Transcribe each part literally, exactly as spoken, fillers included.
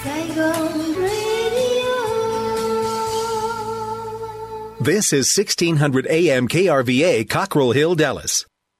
Saigon Radio. This is sixteen hundred A M K R V A, Cockrell Hill, Dallas.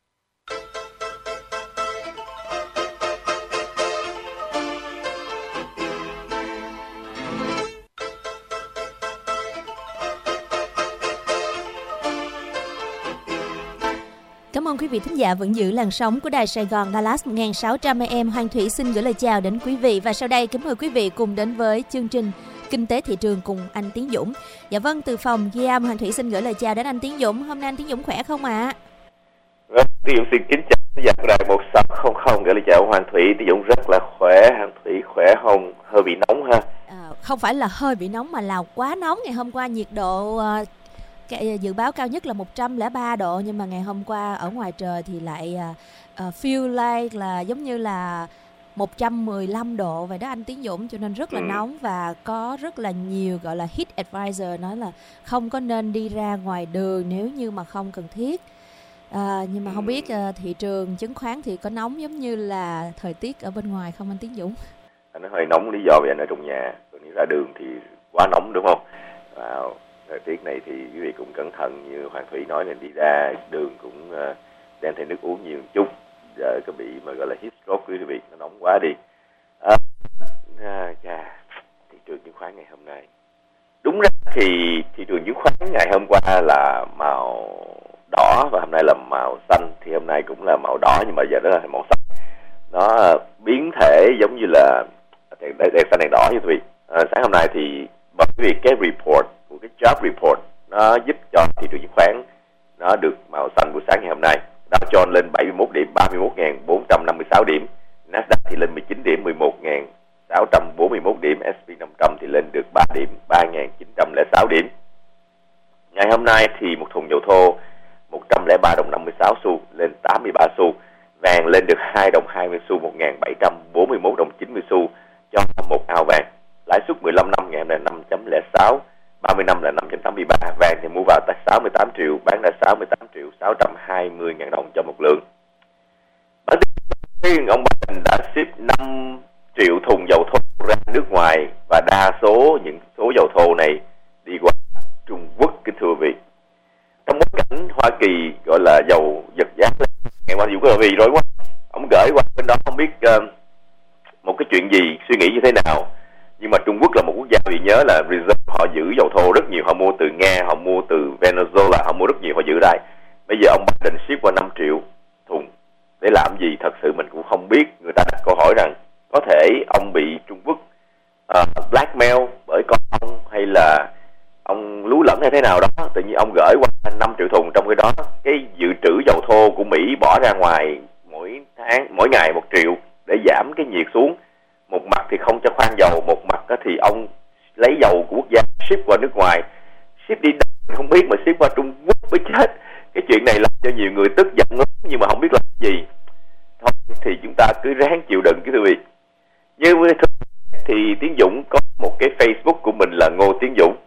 Cảm ơn quý vị thính giả vẫn giữ làn sóng của Đài Sài Gòn Dallas một nghìn sáu trăm A M. Hoàng Thủy xin gửi lời chào đến quý vị. Và sau đây kính mời quý vị cùng đến với chương trình Kinh tế thị trường cùng anh Tiến Dũng. Dạ vâng, từ phòng ghi âm Hoàng Thủy xin gửi lời chào đến anh Tiến Dũng. Hôm nay anh Tiến Dũng khỏe không ạ? À? Vâng, Tiến Dũng xin kính chào giả của Đài một sáu không không gửi lời chào Hoàng Thủy. Tiến Dũng rất là khỏe, Hoàng Thủy khỏe không? Hơi bị nóng ha? À, không phải là hơi bị nóng mà là quá nóng. Ngày hôm qua nhiệt độ uh, dự báo cao nhất là một trăm lẻ ba độ, nhưng mà ngày hôm qua ở ngoài trời thì lại uh, feel like là giống như là một trăm mười lăm độ vậy đó anh Tiến Dũng, cho nên rất là ừ. nóng và có rất là nhiều gọi là heat advisor nói là không có nên đi ra ngoài đường nếu như mà không cần thiết. À, nhưng mà không biết uh, thị trường chứng khoán thì có nóng giống như là thời tiết ở bên ngoài không anh Tiến Dũng? Nó hơi nóng lý do vì anh ở trong nhà, còn nếu ra đường thì quá nóng đúng không? Wow. Thời tiết này thì quý vị cũng cẩn thận, như Hoàng Thủy nói, nên đi ra đường cũng uh, đem theo nước uống nhiều một chút, giờ có bị mà gọi là heat stroke quý vị, nó nóng quá đi. À, à, chà, thị trường chứng khoán ngày hôm nay, đúng ra thì thị trường chứng khoán ngày hôm qua là màu đỏ và hôm nay là màu xanh, thì hôm nay cũng là màu đỏ nhưng mà giờ nó là màu xanh, nó biến thể giống như là đèn, đèn xanh đèn đỏ như quý vị. À, sáng hôm nay thì bởi vì cái report của cái job report nó giúp cho thị trường chứng khoán nó được màu xanh buổi sáng ngày hôm nay. Dow Jones lên bảy mươi mốt điểm, ba mươi mốt nghìn bốn trăm năm mươi sáu điểm. Nasdaq thì lên mười chín điểm, mười một nghìn sáu trăm bốn mươi mốt điểm. ét and pê năm trăm thì lên được ba điểm, ba nghìn chín trăm lẻ sáu điểm. Ngày hôm nay thì một thùng dầu thô một trăm lẻ ba đồng năm mươi sáu xu lên tám mươi ba xu. Vàng lên được hai đồng hai mươi xu, một nghìn bảy trăm bốn mươi mốt đồng chín mươi xu cho một ao vàng. Lãi suất mười lăm năm ngày hôm nay năm chấm không sáu, ba mươi năm là năm chấm tám mươi ba. Vàng thì mua vào tại sáu mươi tám triệu, bán ra sáu mươi tám triệu sáu trăm hai mươi ngàn đồng cho một lượng. Bản tin ông Biden đã ship năm triệu thùng dầu thô ra nước ngoài và đa số những số dầu thô này đi qua Trung Quốc, kính thưa quý vị. Trong bối cảnh Hoa Kỳ gọi là dầu giật giá lên, ngày qua dù có vì rồi quá, ông gửi qua bên đó không biết uh, một cái chuyện gì, suy nghĩ như thế nào. Nhưng mà Trung Quốc là một quốc gia, vì nhớ là Reserve họ giữ dầu thô rất nhiều, họ mua từ Nga, họ mua từ Venezuela, họ mua rất nhiều, họ giữ đây. Bây giờ ông Biden ship qua năm triệu thùng để làm gì, thật sự mình cũng không biết. Người ta đặt câu hỏi rằng có thể ông bị Trung Quốc uh, blackmail bởi con ông, hay là ông lú lẫn hay thế nào đó. Tự nhiên ông gửi qua năm triệu thùng, trong khi đó cái dự trữ dầu thô của Mỹ bỏ ra ngoài mỗi tháng, mỗi ngày một triệu để giảm cái nhiệt xuống. Một mặt thì không cho khoan dầu, một mặt thì ông lấy dầu của quốc gia ship qua nước ngoài, ship đi đâu không biết mà ship qua Trung Quốc mới chết. Cái chuyện này làm cho nhiều người tức giận lắm, nhưng mà không biết làm gì. Thôi thì chúng ta cứ ráng chịu đựng quý vị. Như thì Tiến Dũng có một cái Facebook của mình là Ngô Tiến Dũng,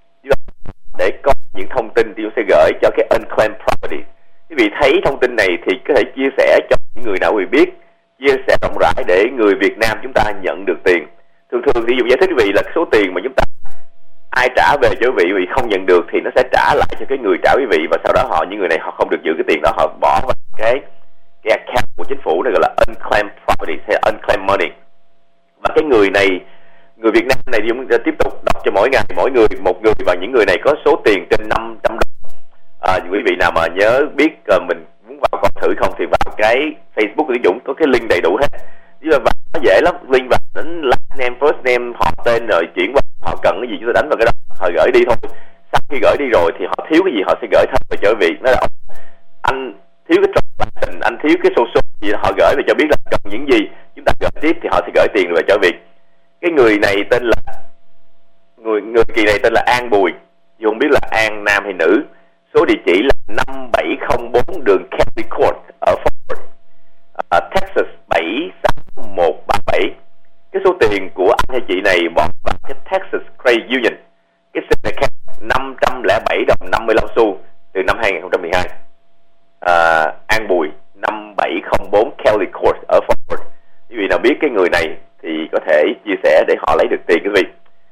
để có những thông tin thì tôi sẽ gửi cho cái unclaimed property. Quý vị thấy thông tin này thì có thể chia sẻ cho những người nào quý vị biết, chia sẻ rộng rãi để người Việt Nam chúng ta nhận được tiền. Thường thường thì dùng giải thích quý vị là số tiền mà chúng ta ai trả về cho quý vị, vì không nhận được thì nó sẽ trả lại cho cái người trả quý vị, và sau đó họ, những người này họ không được giữ cái tiền đó, họ bỏ vào cái cái account của chính phủ này gọi là unclaimed property hay unclaimed money. Và cái người này, người Việt Nam này thì chúng ta tiếp tục đọc cho mỗi ngày, mỗi người một người, và những người này có số tiền trên năm trăm đồng. À, quý vị nào mà nhớ biết uh, mình muốn vào coi thử không thì vào cái Facebook của Tiến Dũng có cái link đầy đủ hết. Chứ là vào nó dễ lắm, link vào đến last name, first name, họ tên rồi chuyển qua, họ cần cái gì chúng ta đánh vào cái đó, họ gửi đi thôi. Sau khi gửi đi rồi thì họ thiếu cái gì họ sẽ gửi thêm về cho quý vị. Nói là anh thiếu cái transaction, anh thiếu cái số số gì đó, họ gửi về cho biết là cần những gì, chúng ta gửi tiếp thì họ sẽ gửi tiền về cho quý vị. Cái người này tên là người người kỳ này tên là An Bùi, dù không biết là An nam hay nữ. Số địa chỉ là năm bảy không bốn đường Kelly Court ở Fort Worth, uh, Texas bảy sáu một ba bảy. Cái số tiền của anh hay chị này bỏ vào cái Texas Credit Union, cái savings account năm trăm lẻ bảy đồng năm mươi lăm xu từ năm hai không một hai. Uh, An Bùi năm bảy không bốn Kelly Court ở Fort Worth. Quý vị nào biết cái người này thì có có thể chia sẻ để họ lấy được tiền quý vị.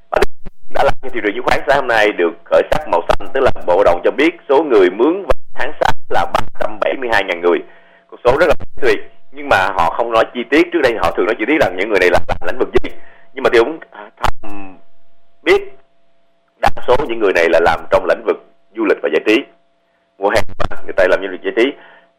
Đã làm cho thị trường chứng khoán sáng hôm nay được khởi sắc màu xanh, tức là Bộ Lao động cho biết số người mướn vào tháng sáu là ba trăm bảy mươi hai nghìn người, con số rất là quý vị. Nhưng mà họ không nói chi tiết. Trước đây họ thường nói chi tiết rằng những người này làm, làm lĩnh vực gì, nhưng mà thì cũng thầm biết đa số những người này là làm trong lĩnh vực du lịch và giải trí. Mùa hè mà người ta làm du lịch giải trí.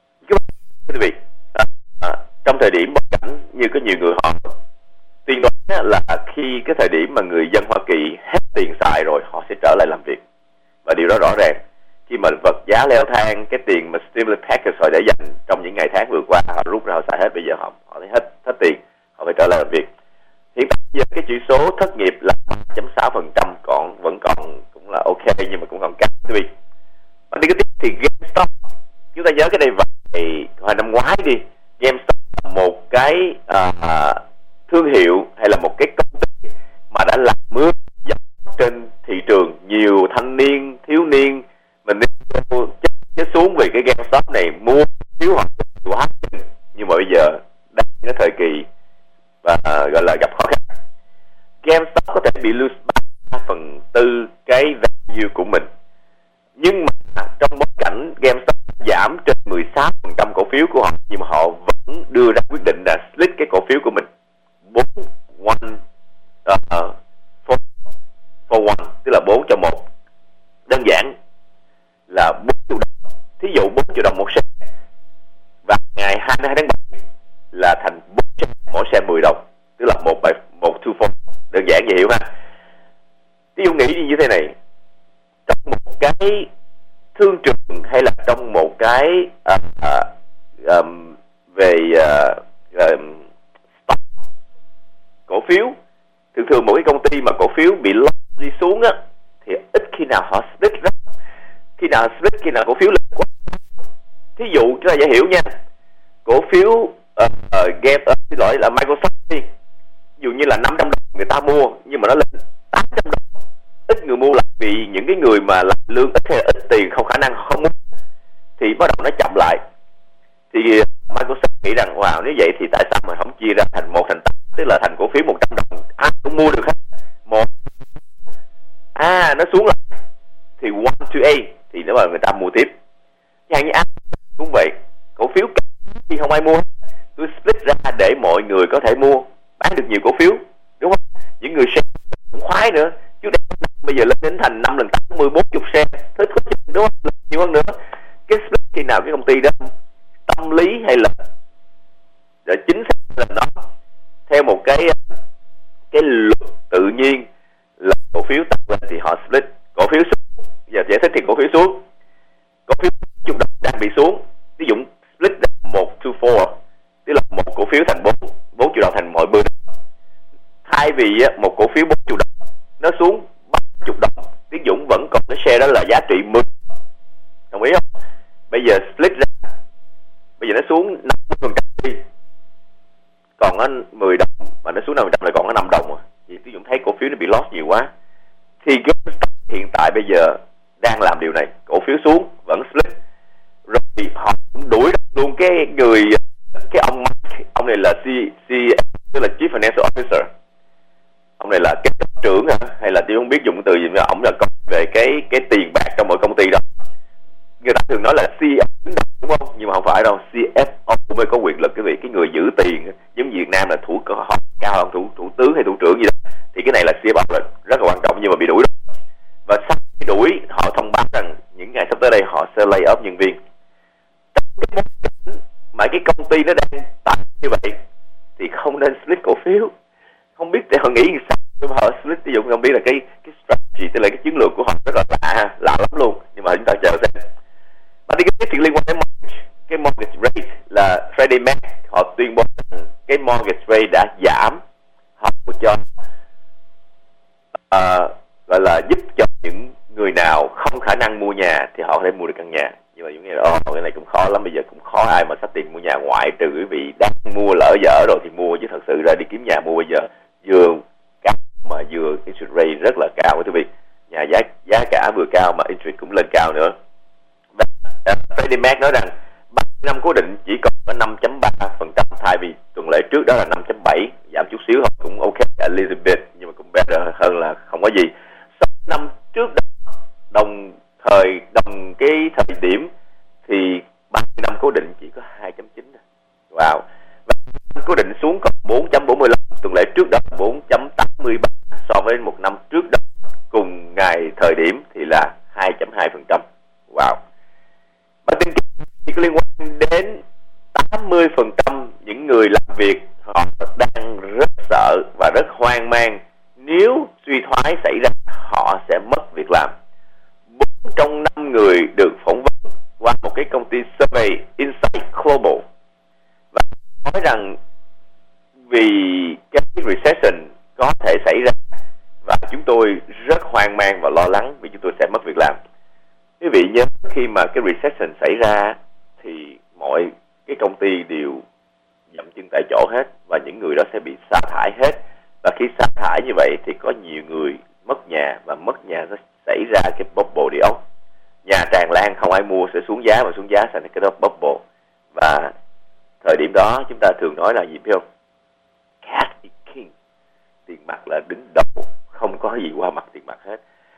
Quý vị, à, à, trong thời điểm bất cảnh như có nhiều người họ tiên đoán là khi cái thời điểm mà người dân Hoa Kỳ hết tiền xài rồi, họ sẽ trở lại làm việc. Và điều đó rõ ràng, khi mà vật giá leo thang, cái tiền mà stimulus package họ để dành trong những ngày tháng vừa qua, họ rút ra họ xài hết, bây giờ họ họ thấy hết hết tiền, họ phải trở lại làm việc. Hiện tại giờ cái chỉ số thất nghiệp là ba phẩy sáu phần trăm, còn vẫn còn cũng là ok, nhưng mà cũng còn cao quý vị. Và đi cái tiếp thì GameStop, chúng ta nhớ cái này vậy hồi năm ngoái đi, GameStop là một cái uh, thương hiệu hay là một cái công ty mà đã làm mưa trên thị trường. Nhiều thanh niên, thiếu niên mình đi chết xuống vì cái GameStop này, mua thiếu hoặc quá, nhưng mà bây giờ đang cái thời kỳ và uh, gọi là gặp khó khăn. GameStop có thể bị lose ba phần tư cái value của mình, nhưng mà trong bối cảnh GameStop giảm trên mười sáu phần trăm cổ phiếu của họ, nhưng mà họ vẫn đưa ra quyết định là split cái cổ phiếu của mình bốn one uh, four, four one, tức là bốn cho một. Đơn giản là bốn triệu đồng, thí dụ bốn triệu đồng một share, và ngày hai mươi hai tháng bảy là thành bốn trăm mỗi share mười đồng, tức là một by một two four. Đơn giản vậy hiểu ha. Ví dụ nghĩ như thế này, trong một cái thương trường hay là trong một cái uh, uh, um, về uh, um, stock, cổ phiếu, thường thường một cái công ty mà cổ phiếu bị loss đi xuống á, thì ít khi nào họ split ra, khi nào split khi nào cổ phiếu lên quá. Thí dụ chúng ta dễ hiểu nha, cổ phiếu uh, uh, game uh, xin lỗi là Microsoft đi, ví dụ như là năm trăm đồng người ta mua, nhưng mà nó lên tám trăm đồng, ít người mua lại vì những cái người mà làm lương ít hay là ít tiền không khả năng họ không mua, thì bắt đầu nó chậm lại. Thì Microsoft nghĩ rằng wow, nếu vậy thì tại sao mà không chia ra thành một thành tám, tức là thành cổ phiếu một trăm đồng ai cũng mua được hết. Một à nó xuống lại thì one to eight thì nếu mà người ta mua tiếp. Chẳng như Apple cũng vậy, cổ phiếu thì không ai mua, tôi split ra để mọi người có thể mua, bán được nhiều cổ phiếu, đúng không? Những người share cũng khoái nữa, chứ đây bây giờ lên đến thành năm lần tám mươi bốn chục share, thế thôi đúng không? Nhiều hơn nữa. Cái split khi nào cái công ty đó tâm lý hay là để chính xác là nó theo một cái cái luật tự nhiên là cổ phiếu tăng lên thì họ split, cổ phiếu xuống, giờ giải thích thì cổ phiếu xuống, cổ phiếu chục đồng đang bị xuống, ví dụ split một to four, tức là một cổ phiếu thành bốn bốn triệu đồng thành mỗi bữa. Thay vì một cổ phiếu bốn triệu đồng nó xuống ba mươi đồng, Tiến Dũng vẫn còn cái share đó là giá trị mười, đồng ý không? Bây giờ split ra, bây giờ nó xuống năm mươi phần trăm đi, còn nó mười đồng, mà nó xuống năm mươi phần trăm là còn có năm đồng à. Thì Tiến Dũng thấy cổ phiếu nó bị loss nhiều quá. Thì hiện tại bây giờ đang làm điều này, cổ phiếu xuống vẫn split, rồi họ cũng đuổi luôn cái người, cái ông ông này là C, C tức là Chief Financial Officer, ông này là cái cấp trưởng hả, hay là tôi không biết dùng từ gì, mà ông là công về cái cái tiền bạc trong mỗi công ty đó. Người ta thường nói là C F O đúng không, nhưng mà không phải đâu, C F O mới có quyền lực, cái vị cái người giữ tiền, giống Việt Nam là thủ họ cao hơn thủ thủ tướng hay thủ trưởng gì đó, thì cái này là C F O là rất là quan trọng, nhưng mà bị đuổi đó. Và sau khi đuổi họ thông báo rằng những ngày sắp tới đây họ sẽ lay off nhân viên. Trong cái bối cảnh mà cái công ty nó đang tăng như vậy thì không nên split cổ phiếu. Không biết để họ nghĩ sao nhưng mà họ split, ví dụ không biết là cái cái strategy, tức là cái chiến lược của họ rất là lạ, lạ lắm luôn, nhưng mà chúng ta chờ xem. Và đi cái chuyện liên quan đến mortgage, cái mortgage rate là Freddie Mac họ tuyên bố rằng cái mortgage rate đã giảm, họ cho uh, gọi là giúp cho những người nào không khả năng mua nhà thì họ có thể mua được căn nhà. Nhưng mà những người đó, oh, cái này cũng khó lắm, bây giờ cũng khó ai mà sắp tiền mua nhà, ngoại trừ quý vị đang mua lỡ dở rồi thì mua, chứ thật sự ra đi kiếm nhà mua bây giờ vừa cao mà vừa interest rate rất là cao quý vị, nhà giá giá cả vừa cao mà interest cũng lên cao nữa. uh, Freddie Mac nói rằng ba năm cố định chỉ còn có năm chấm ba phần trăm thay vì tuần lễ trước đó là năm chấm bảy, giảm chút xíu thôi cũng ok. little bit, nhưng mà cũng better hơn là không có gì. Sáu năm trước đó, đồng thời đồng cái thời điểm thì ba mươi năm cố định chỉ có hai chấm chín. Wow. Và cố định xuống còn bốn chấm bốn mươi lăm, tuần lễ trước đó bốn chấm tám mươi ba, so với một năm trước đó cùng ngày thời điểm thì là hai chấm hai phần trăm. Wow. Bản tin thì có liên quan đến tám mươi phần trăm những người làm việc họ đang rất sợ và rất hoang mang, nếu suy thoái xảy ra họ sẽ mất việc làm. Bốn trong năm người được phỏng vấn qua một cái công ty survey Insight Global và nói rằng vì cái recession có thể xảy ra và chúng tôi rất hoang mang và lo lắng vì chúng tôi sẽ mất việc làm. Quý vị nhớ khi mà cái recession xảy ra thì mọi cái công ty đều dậm chân tại chỗ hết và những người đó sẽ bị sa thải hết. Và khi sa thải như vậy thì có nhiều người mất nhà, và mất nhà nó xảy ra cái bubble địa ốc. Nhà tràn lan không ai mua sẽ xuống giá, và xuống giá thành cái đó bubble. Và thời điểm đó chúng ta thường nói là gì biết không? Cash is king. Tiền mặt là đứng đầu, không có gì qua mặt tiền mặt hết.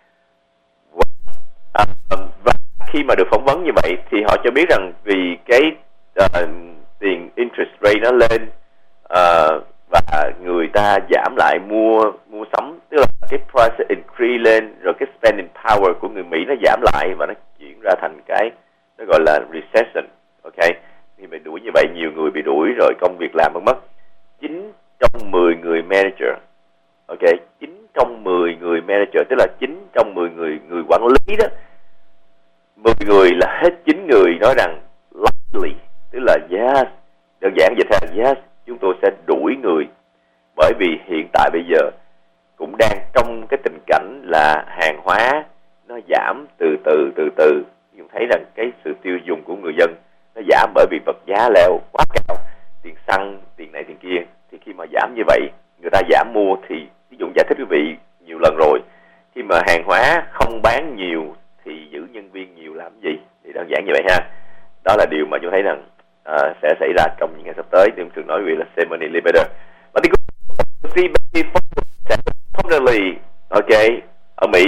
À, và khi mà được phỏng vấn như vậy thì họ cho biết rằng vì cái uh, tiền interest rate nó lên uh, và người ta giảm lại mua mua sắm, tức là cái price increase lên, rồi cái spending power của người Mỹ nó giảm lại và nó chuyển ra thành cái nó gọi là recession. Ok, thì bị đuổi như vậy, nhiều người bị đuổi rồi công việc làm mất mất. Chín trong mười người manager, ok, chín trong mười người manager, tức là chín trong mười người người quản lý đó, mười người là hết chín người nói rằng likely, tức là yes, đơn giản vậy thôi, yes, chúng tôi sẽ đuổi người, bởi vì hiện tại bây giờ cũng đang trong cái tình cảnh là hàng hóa nó giảm từ từ từ từ. Chúng thấy rằng cái sự tiêu dùng của người dân nó giảm bởi vì vật giá leo quá cao, tiền xăng, tiền này tiền kia. Thì khi mà giảm như vậy, người ta giảm mua thì ví dụ giải thích quý vị nhiều lần rồi, khi mà hàng hóa không bán nhiều thì giữ nhân viên nhiều làm gì, thì đơn giản như vậy ha. Đó là điều mà chúng thấy rằng uh, sẽ xảy ra trong những ngày sắp tới. Tôi thường nói quý vị là save money live better. Và thì xê bê tê sẽ permanently, ok, ở Mỹ.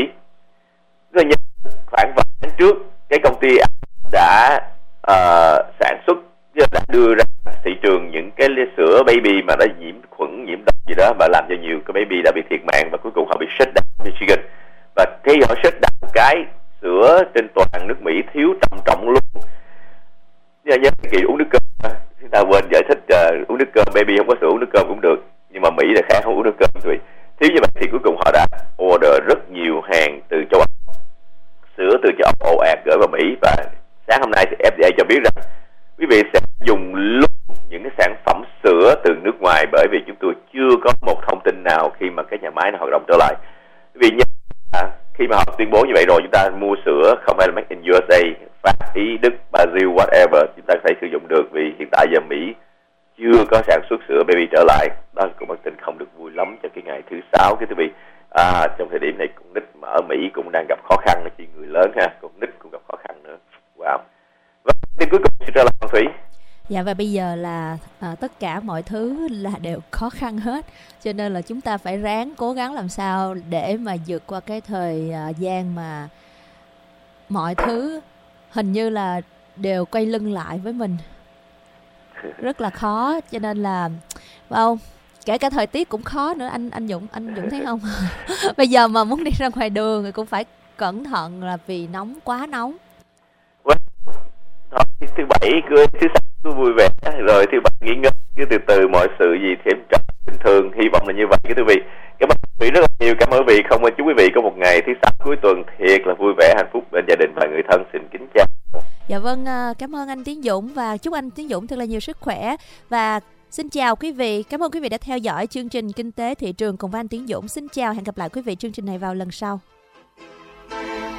Rất nhớ khoảng vài tháng trước, cái công ty đã uh, sản xuất, đã đưa ra thị trường những cái sữa baby mà nó nhiễm khuẩn, nhiễm độc gì đó, và làm cho nhiều cái baby đã bị thiệt mạng, và cuối cùng họ bị shut down Michigan. Và khi họ shut down cái sữa trên toàn nước Mỹ thiếu trầm trọng luôn. Nhớ nhớ kỳ uống nước cơm, chúng ta quên giải thích uh, uống nước cơm, baby không có sữa uống nước cơm cũng được, nhưng mà Mỹ là khác, không uống nước cơm thôi. Thiếu như vậy thì cuối cùng họ đã order rất nhiều hàng từ châu Âu, sữa từ châu Âu ồ ạt gửi vào Mỹ. Và sáng hôm nay thì ép đê a cho biết rằng quý vị sẽ dùng luôn những cái sản phẩm sữa từ nước ngoài, bởi vì chúng tôi chưa có một thông tin nào khi mà cái nhà máy nó hoạt động trở lại. Vì nhớ à, khi mà họ tuyên bố như vậy rồi, chúng ta mua sữa không phải là made in u ét a, Pháp, Ý, Đức, Brazil, whatever, chúng ta có thể sử dụng được, vì hiện tại giờ Mỹ chưa có sản xuất sữa baby trở lại. Đó cũng một tin không được vui lắm cho cái ngày thứ sáu. Cái quý vị à, trong thời điểm này con nít mà ở Mỹ cũng đang gặp khó khăn, chỉ người lớn ha, con nít cũng gặp khó khăn nữa. Wow. Và tin cuối cùng xin trả lời Hoàng Thủy. Dạ, và bây giờ là à, tất cả mọi thứ là đều khó khăn hết, cho nên là chúng ta phải ráng cố gắng làm sao để mà vượt qua cái thời à, gian mà mọi thứ hình như là đều quay lưng lại với mình, rất là khó. Cho nên là wow, kể cả thời tiết cũng khó nữa, anh anh Dũng anh Dũng thấy không? Bây giờ mà muốn đi ra ngoài đường thì cũng phải cẩn thận, là vì nóng, quá nóng. Thôi, thứ bảy cứ thứ sáu cứ vui vẻ, rồi thứ bảy nghỉ ngơi, cứ từ từ mọi sự gì thêm trở bình thường. Hy vọng là như vậy quý vị. Cảm ơn quý vị rất là nhiều. Cảm ơn quý vị. Không chúc quý vị có một ngày thứ sáu cuối tuần thiệt là vui vẻ, hạnh phúc bên gia đình và người thân. Xin kính chào. Dạ vâng, cảm ơn anh Tiến Dũng và chúc anh Tiến Dũng thật là nhiều sức khỏe. Và xin chào quý vị. Cảm ơn quý vị đã theo dõi chương trình Kinh tế Thị trường cùng với anh Tiến Dũng. Xin chào, hẹn gặp lại quý vị chương trình này vào lần sau.